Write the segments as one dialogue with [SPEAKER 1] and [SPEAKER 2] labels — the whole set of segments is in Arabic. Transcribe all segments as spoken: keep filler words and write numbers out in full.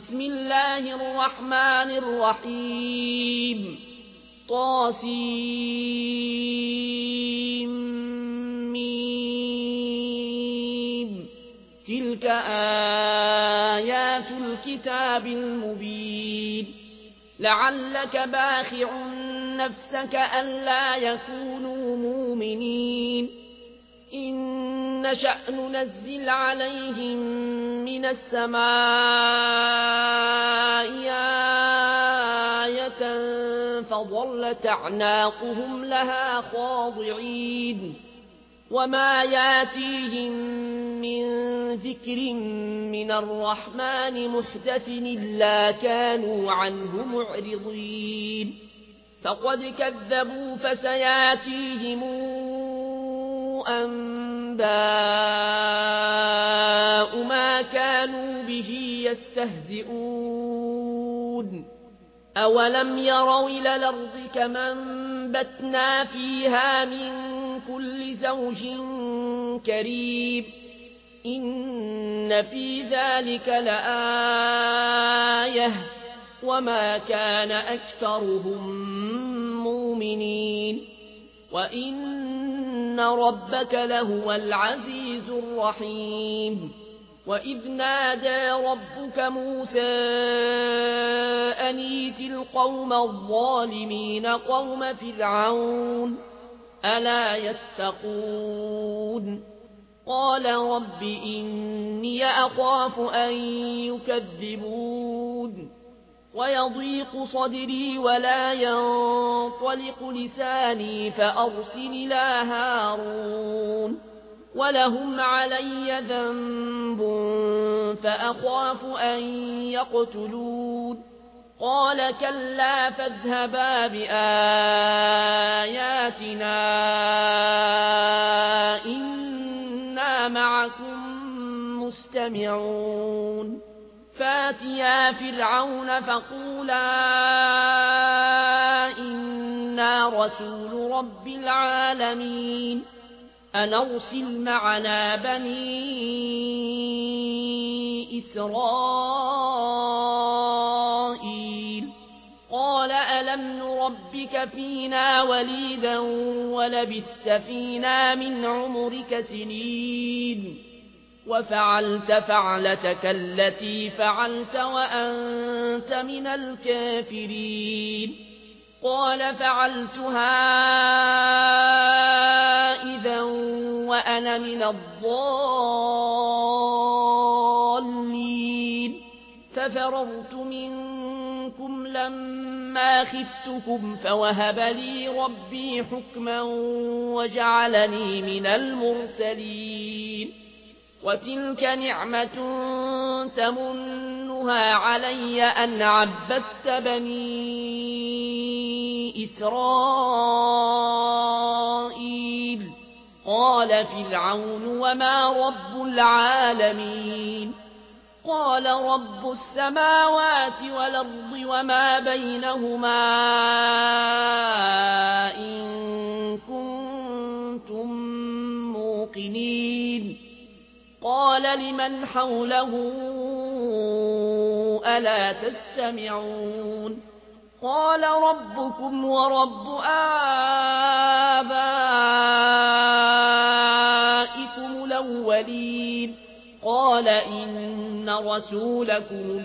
[SPEAKER 1] بسم الله الرحمن الرحيم طاسيم تلك آيات الكتاب المبين لعلك باخع نفسك ألا يكونوا مؤمنين إن نشأ ننزل عليهم من السماء آية فظلت أعناقهم لها خاضعين وما ياتيهم من ذكر من الرحمن محدث إلا كانوا عنه معرضين فقد كذبوا فسياتيهم أنباء ما كانوا به يستهزئون أولم يروا إلى الأرض كما أنبتنا فيها من كل زوج كريم إن في ذلك لآية وما كان أكثرهم مؤمنين وإن ربك لهو العزيز الرحيم وإذ نادى ربك موسى أن ائت القوم الظالمين قوم فرعون ألا يتقون قال رب إني أخاف أن يكذبون ويضيق صدري ولا ينطلق لساني فأرسل إلى هارون ولهم علي ذنب فأخاف أن يقتلون قال كلا فاذهبا بآياتنا إنا معكم مستمعون فاتيا فرعون فقولا إنا رسول رب العالمين أن أرسل معنا بني إسرائيل قال ألم نربك فينا وليدا ولبثت فينا من عمرك سنين وفعلت فعلتك التي فعلت وأنت من الكافرين قال فعلتها إذا وأنا من الضالين ففررت منكم لما خفتكم فوهب لي ربي حكما وجعلني من المرسلين وتلك نعمة تمنها علي أن عبدت بني إسرائيل قال فرعون وما رب العالمين قال رب السماوات والأرض وما بينهما إن كنتم موقنين قال لمن حوله ألا تستمعون قال ربكم ورب آبائكم الأولين قال إن رسولكم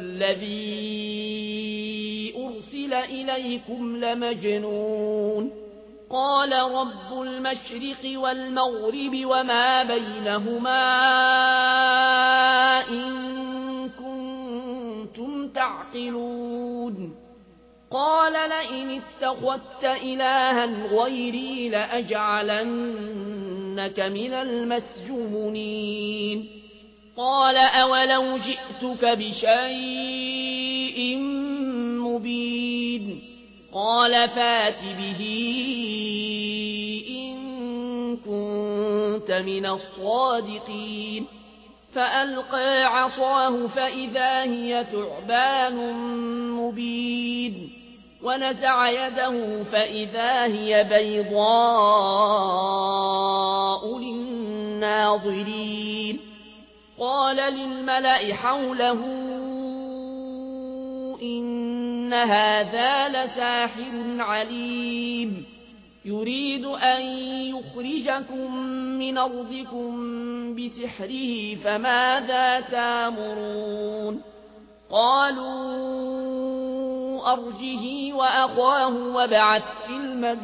[SPEAKER 1] الذي أرسل إليكم لمجنون قال رب المشرق والمغرب وما بينهما إن كنتم تعقلون قال لئن اتخذت إلها غيري لأجعلنك من المسجونين قال أولو جئتك بشيء مبين قال فات به إن كنت من الصادقين فألقى عصاه فإذا هي ثعبان مبين ونزع يده فإذا هي بيضاء للناظرين قال للملأ حوله إن هذا لساحر عليم يريد أن يخرجكم من أرضكم بسحره فماذا تامرون قالوا أرجه وأخاه وابعث في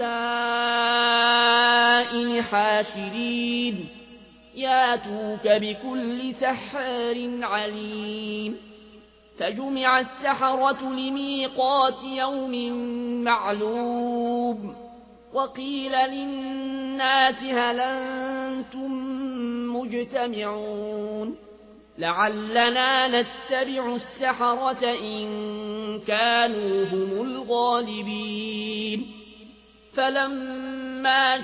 [SPEAKER 1] المدائن حاشرين ياتوك بكل سحار عليم فجمع السحرة لميقات يوم معلوم وقيل للناس هل أنتم مجتمعون لعلنا نتبع السحرة إن كانوا هم الغالبين فلما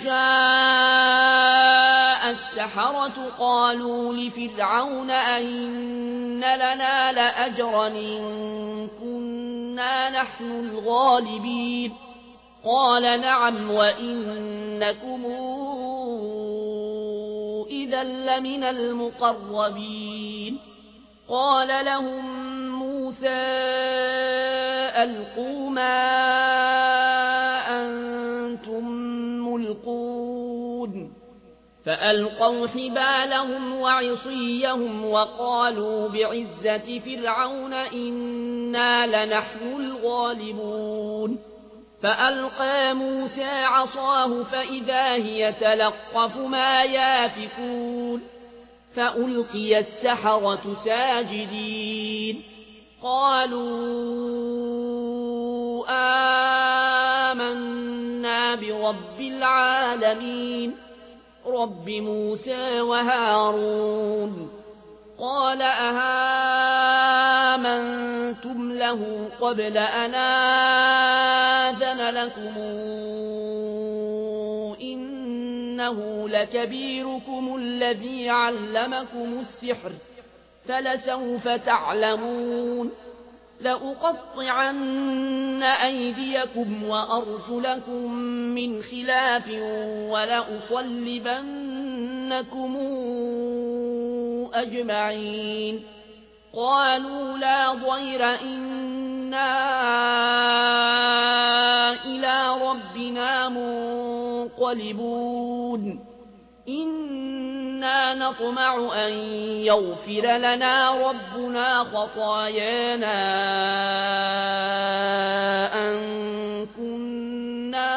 [SPEAKER 1] جاء السحرة قالوا لفرعون أئن لنا لأجرا إن كنا نحن الغالبين قال نعم وإنكم إذا لمن المقربين قال لهم موسى ألقوا ما أنتم ملقون فألقوا حبالهم وعصيهم وقالوا بعزة فرعون إنا لنحن الغالبون فألقى موسى عصاه فإذا هي تلقف ما يافكون فألقي السحرة ساجدين قالوا آمنا برب العالمين رب موسى وهارون قال أهامنتم له قبل أن آذن لكم إنه لكبيركم الذي علمكم السحر فلسوف تعلمون لأقطعن أيديكم وأرجلكم من خلاف ولأصلبنكم أجمعين قالوا لا ضير إنا إلى ربنا منقلبون إنا نطمع أن يغفر لنا ربنا خطايانا أن كنا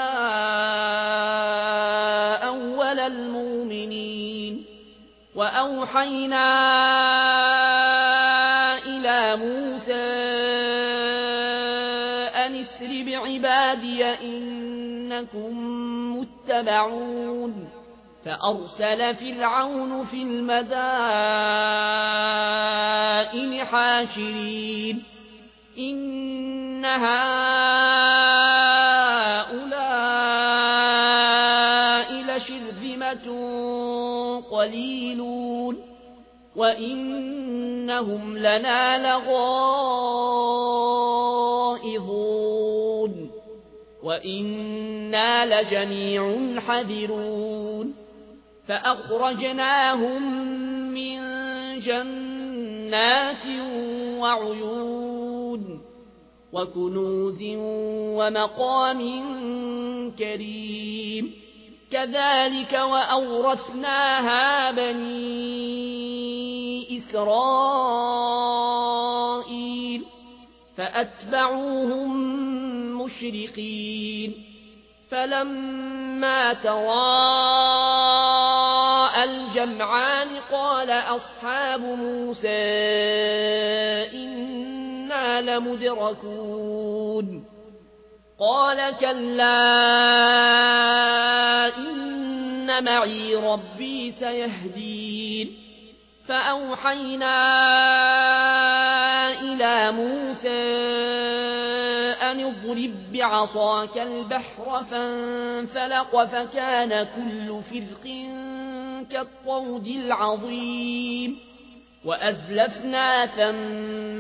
[SPEAKER 1] أول المؤمنين وأوحينا إلى موسى أن اسر بعبادي إنكم متبعون فأرسل فرعون في المدائن حاشرين إن هؤلاء لشرذمة قليلون وإنهم لنا لغائظون وإنا لجميع حذرون فأخرجناهم من جنات وعيون وكنوز ومقام كريم كذلك وأورثناها بني إسرائيل فأتبعوهم مشرقين فلما تراءى الجمعان قال أصحاب موسى إنا لمدركون قال كلا إن معي ربي سيهدين فأوحينا إلى موسى أن اضرب بعصاك البحر فانفلق فكان كل فرق كالطود العظيم وأزلفنا ثم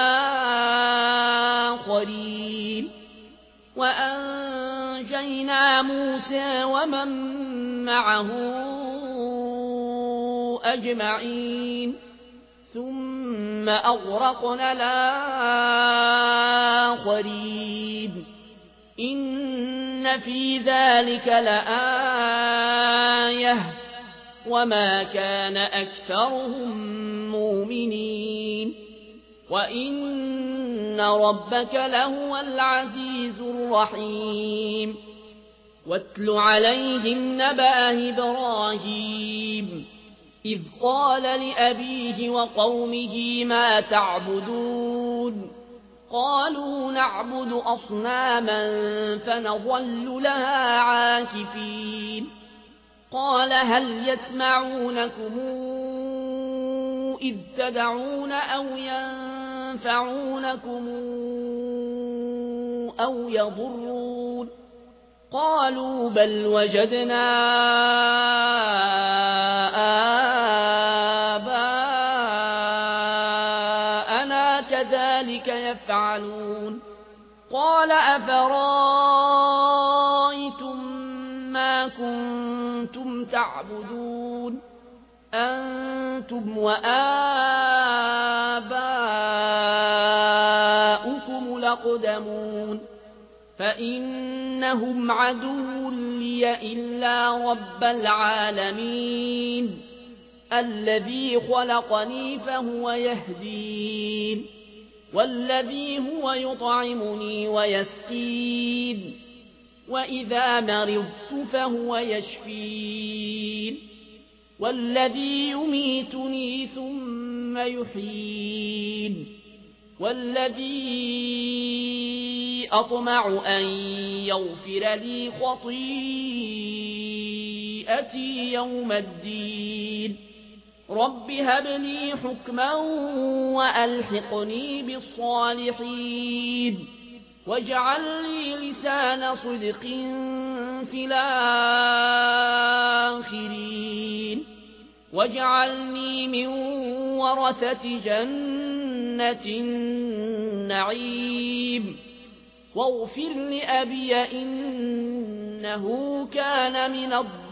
[SPEAKER 1] الآخرين وأنجينا موسى ومن معه أجمعين ثم أغرقنا الآخرين في ذلك لآية وما كان أكثرهم مؤمنين وإن ربك لهو العزيز الرحيم واتل عليهم نبأ إبراهيم إذ قال لأبيه وقومه ما تعبدون قالوا نعبد أصناما فنظل لها عاكفين قال هل يسمعونكم إذ تدعون أو ينفعونكم أو يضرون قالوا بل وجدنا آباءنا كذلك يفعلون قال أفرأيتم ما كنتم تعبدون أنتم وآباؤكم الأقدمون فإنهم عدو لي إلا رب العالمين الذي خلقني فهو يهدين والذي هو يطعمني ويسقين وإذا مرضت فهو يشفين والذي يميتني ثم يحيين والذي أطمع أن يغفر لي خطيئتي يوم الدين رب هب لي حكما وألحقني بالصالحين واجعل لي لسان صدق في الآخرين واجعلني من ورثة جنة النعيم واغفر لأبي إنه كان من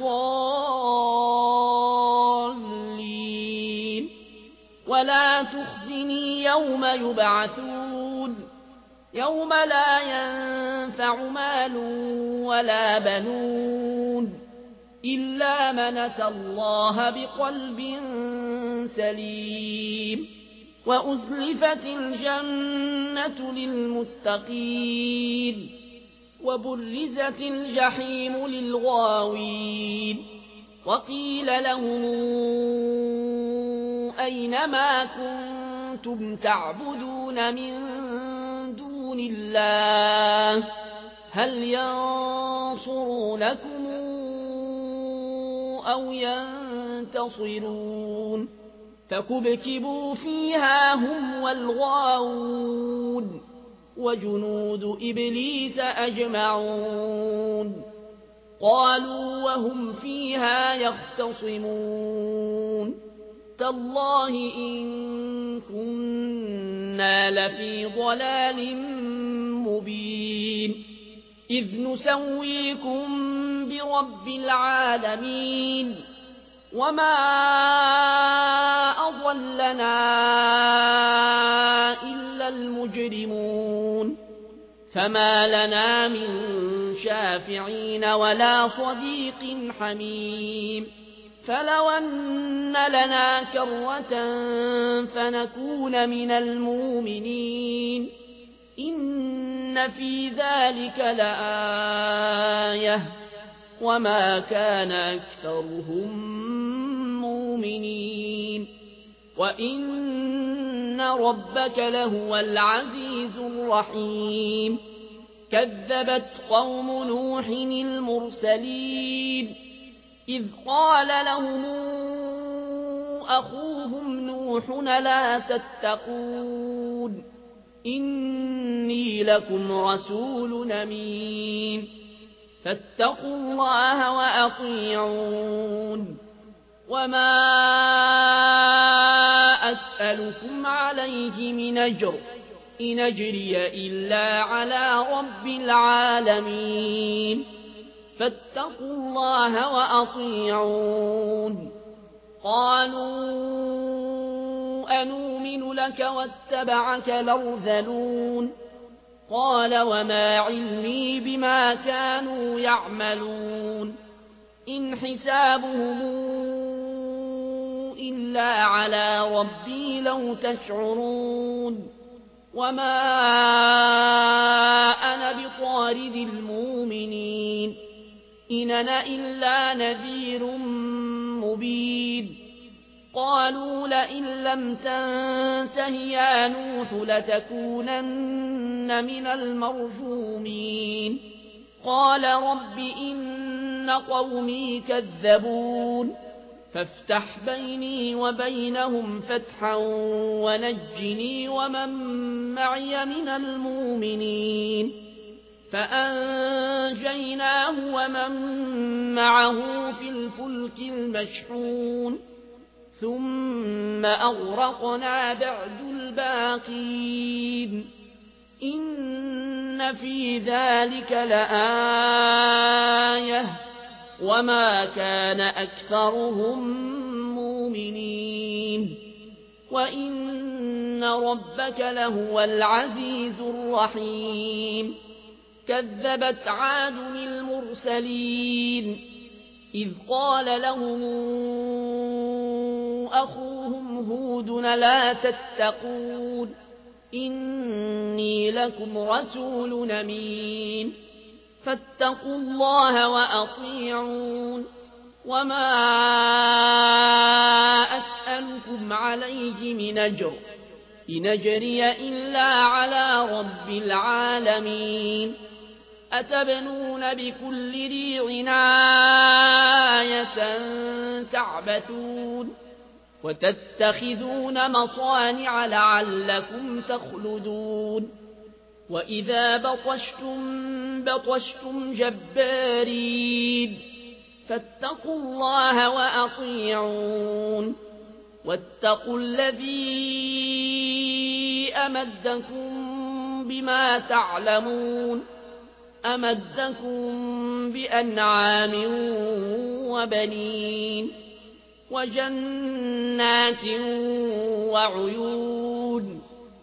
[SPEAKER 1] الضالين ولا تخزني يوم يبعثون يوم لا ينفع مال ولا بنون إلا من أتى الله بقلب سليم وأزلفت الجنة للمتقين وبرزت الجحيم للغاوين وقيل لهم أين ما كنتم تعبدون من دون الله هل ينصرونكم أو ينتصرون فكبكبوا فيها هم والغاوون وجنود إبليس أجمعون قالوا وهم فيها يختصمون تالله إن كنا لفي ضلال مبين إذ نسويكم برب العالمين وما أضلنا إلا المجرمون فما لنا من شافعين ولا صديق حميم فلو أن لنا كرة فنكون من المؤمنين إن في ذلك لآية وما كان أكثرهم مؤمنين وإن ربك لهو العزيز الرحيم كذبت قوم نوح المرسلين إذ قال لهم أخوهم نوح لا تتقون إني لكم رسول أمين فاتقوا الله وأطيعون وما أسألكم عليه من أجر إن أجري إلا على رب العالمين فاتقوا الله وأطيعون قالوا أنؤمن لك واتبعك الأرذلون قال وما علمي بما كانوا يعملون إن حسابهم إلا على ربي لو تشعرون وما أنا بطارد المؤمنين إن أنا إلا نذير مبين قالوا لئن لم تنته يا نوح لتكونن من المرجومين قال رب إن قومي كذبون فافتح بيني وبينهم فتحا ونجني ومن معي من المؤمنين فأنجيناه ومن معه في الفلك المشحون ثم أغرقنا بعد الباقين إن في ذلك لآية وما كان أكثرهم مؤمنين وإن ربك لهو العزيز الرحيم كذبت عاد المرسلين إذ قال لهم أخوهم هود لا تتقون إني لكم رسول أمين فاتقوا الله وأطيعون وما أسألكم عليه من أجر إن أجري إلا على رب العالمين أتبنون بكل ريع آية تعبثون وتتخذون مصانع لعلكم تخلدون وإذا بطشتم بطشتم جبارين فاتقوا الله وأطيعون واتقوا الذي أمدكم بما تعلمون أمدكم بأنعام وبنين وجنات وعيون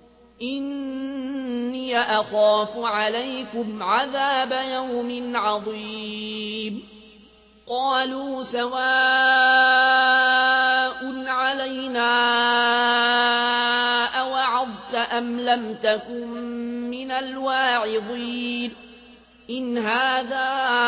[SPEAKER 1] إني أخاف عليكم عذاب يوم عظيم قالوا سواء علينا أوعظت أم لم تكن من الواعظين إن هذا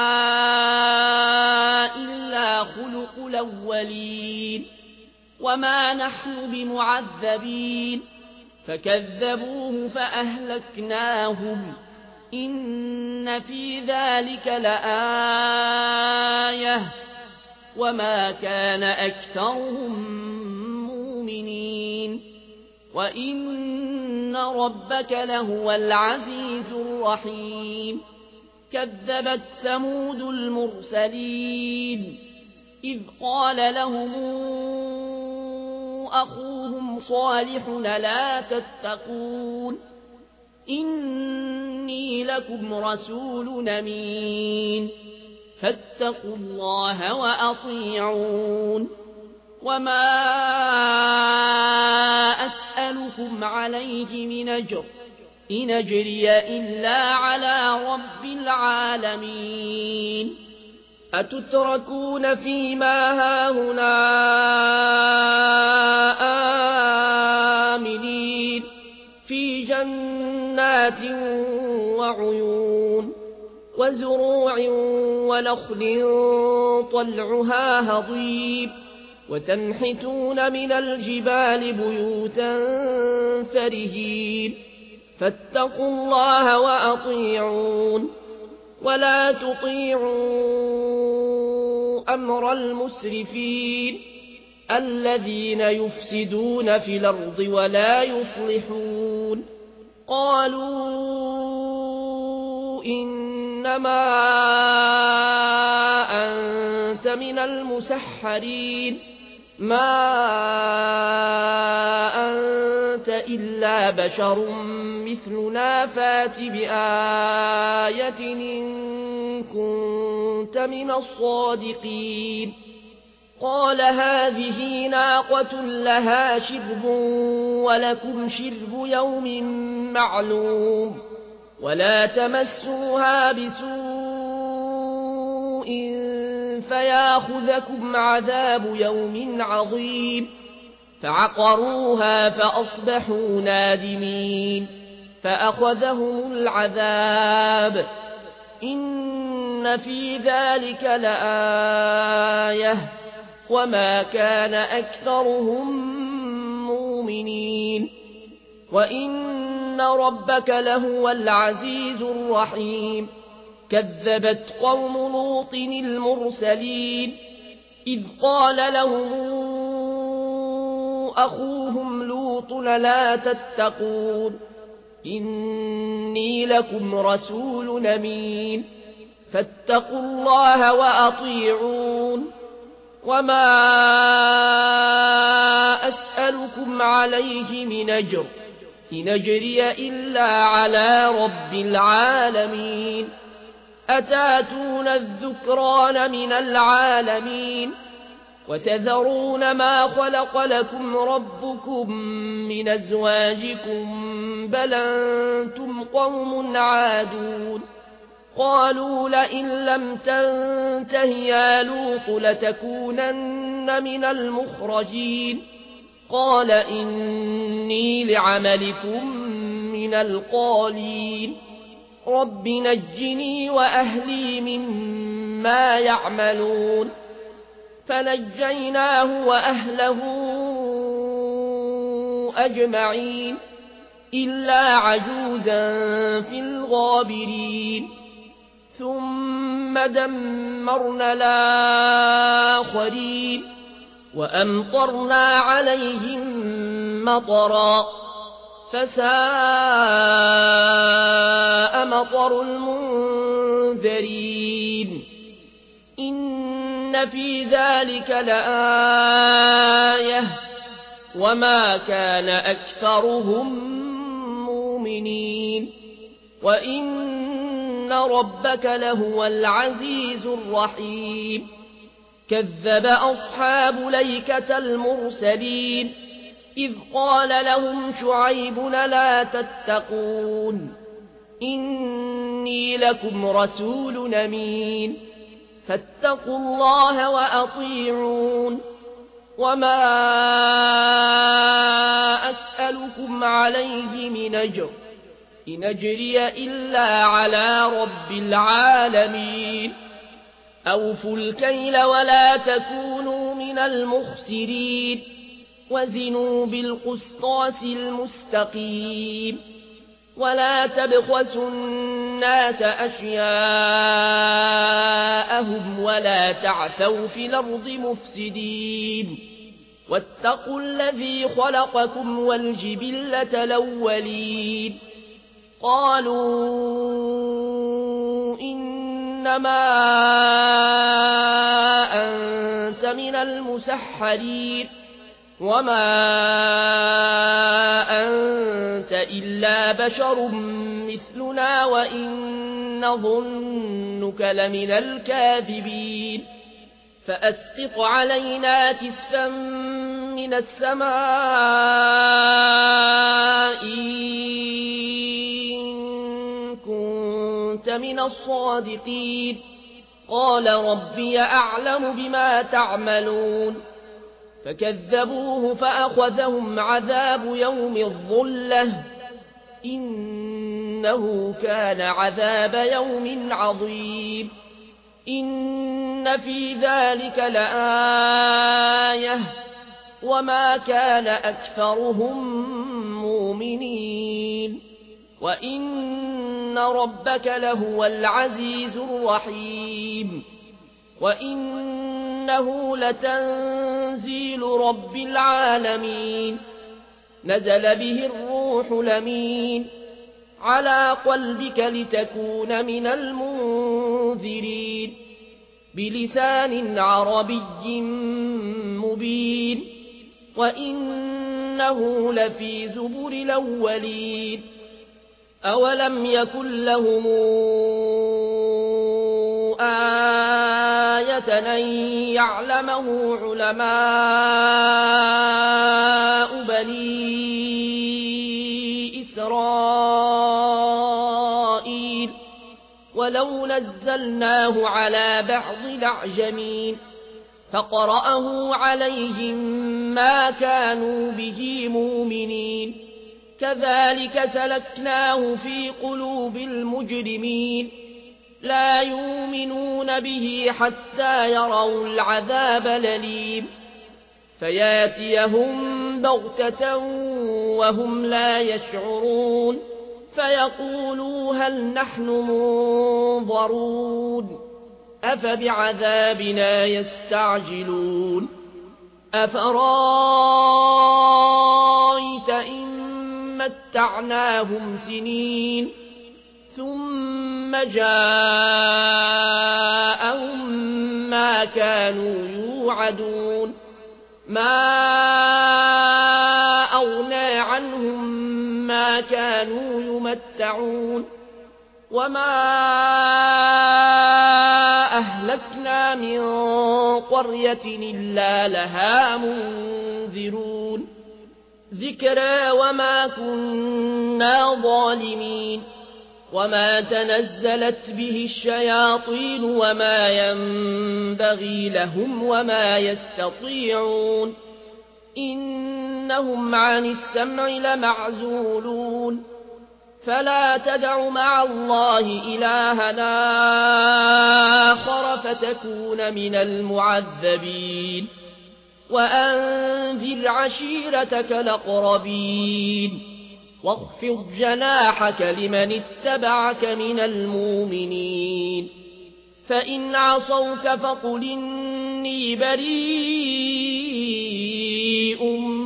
[SPEAKER 1] إلا خلق الأولين وما نحن بمعذبين فكذبوه فأهلكناهم إن في ذلك لآية وما كان أكثرهم مؤمنين وإن ربك لهو العزيز الرحيم كذبت ثمود المرسلين إذ قال لهم أخوهم صالح لا تتقون إني لكم رسول أمين فاتقوا الله وأطيعون وما أسألكم عليه من أجر إن أجري إلا على رب العالمين أتتركون فيما هاهنا آمنين في جنات وعيون وزروع ونخل طلعها هضيم وتنحتون من الجبال بيوتا فرهين فاتقوا الله وأطيعون ولا تطيعوا أمر المسرفين الذين يفسدون في الأرض ولا يصلحون قالوا إنما أنت من المسحرين ما أنت إلا بشر مثلنا فات بآية إن كنت من الصادقين قال هذه ناقة لها شرب ولكم شرب يوم معلوم ولا تمسوها بسوء فياخذكم عذاب يوم عظيم فعقروها فأصبحوا نادمين فأخذهم العذاب إن في ذلك لآية وما كان أكثرهم مؤمنين وإن ربك لهو العزيز الرحيم كذبت قوم لوط المرسلين إذ قال لهم أخوهم لوط لا تتقون إني لكم رسول أمين فاتقوا الله وأطيعون وما أسألكم عليه من أجر إن أجري إلا على رب العالمين أتاتون الذكران من العالمين وتذرون ما خلق لكم ربكم من أزواجكم بل أنتم قوم عادون قالوا لئن لم تنته يا لوط لتكونن من المخرجين قال إني لعملكم من القالين رب نجني وأهلي مما يعملون فنجيناه وأهله أجمعين إلا عجوزا في الغابرين ثم دمرنا الآخرين وأمطرنا عليهم مطرا فساء مطر المنذرين إن في ذلك لآية وما كان أكثرهم مؤمنين وإن ربك لهو العزيز الرحيم كذب أصحاب ليكة المرسلين إذ قال لهم شعيب لا تتقون إني لكم رسول أمين فاتقوا الله وأطيعون وما أسألكم عليه من أجر إن أجري إلا على رب العالمين أوفوا الكيل ولا تكونوا من المخسرين وزنوا بالقسطاس المستقيم ولا تبخسوا الناس أشياءهم ولا تعثوا في الأرض مفسدين واتقوا الذي خلقكم والجبلة الأولين قالوا إنما أنت من المسحرين وما أنت إلا بشر مثلنا وإن نظنك لمن الكاذبين فأسقط علينا كسفا من السماء إن كنت من الصادقين قال ربي أعلم بما تعملون فكذبوه فأخذهم عذاب يوم الظلة إنه كان عذاب يوم عظيم إن في ذلك لآية وما كان أكثرهم مؤمنين وإن ربك لهو العزيز الرحيم وإنه لتنزيل رب العالمين نزل به الروح الأمين على قلبك لتكون من المنذرين بلسان عربي مبين وإنه لفي زبر الأولين أولم يكن لهم آية أن يعلمه علماء بني إسرائيل ولو نزلناه على بعض الأعجمين فقرأه عليهم ما كانوا به مؤمنين كذلك سلكناه في قلوب المجرمين لا يؤمنون به حتى يروا العذاب الأليم فياتيهم بغتة وهم لا يشعرون فيقولوا هل نحن منظرون أفبعذابنا يستعجلون أفرايت إن متعناهم سنين ثم جاءهم ما كانوا يوعدون ما أغنى عنهم ما كانوا يمتعون وما أهلكنا من قرية إلا لها منذرون ذكرى وما كنا ظالمين وما تنزلت به الشياطين وما ينبغي لهم وما يستطيعون إنهم عن السمع لمعزولون فلا تدع مع الله إلهنا آخر فتكون من المعذبين وأنذر عشيرتك الأقربين واخفض جناحك لمن اتبعك من المؤمنين فإن عصوك فقل إني بريء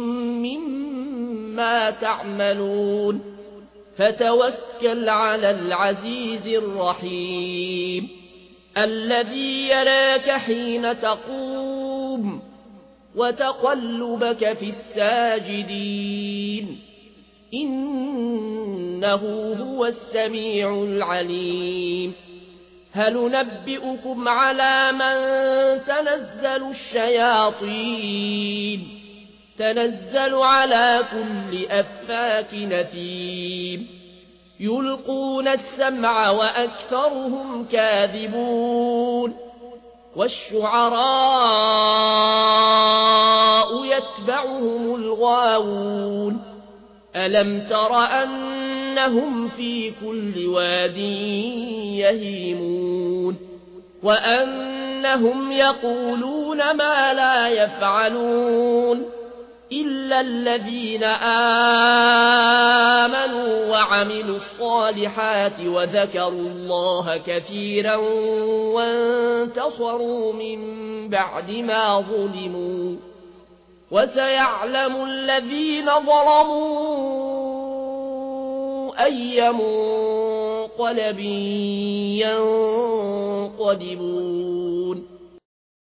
[SPEAKER 1] مما تعملون فتوكل على العزيز الرحيم الذي يراك حين تقوم وتقلبك في الساجدين إنه هو السميع العليم هل ننبئكم على من تنزل الشياطين تنزل على كل أفاك نثيم يلقون السمع وأكثرهم كاذبون والشعراء يتبعهم الغاوون ألم تر أنهم في كل واد يهيمون وأنهم يقولون ما لا يفعلون إلا الذين آمنوا وعملوا الصالحات وذكروا الله كثيرا وانتصروا من بعد ما ظلموا وسيعلم الذين ظلموا أي منقلب ينقلبون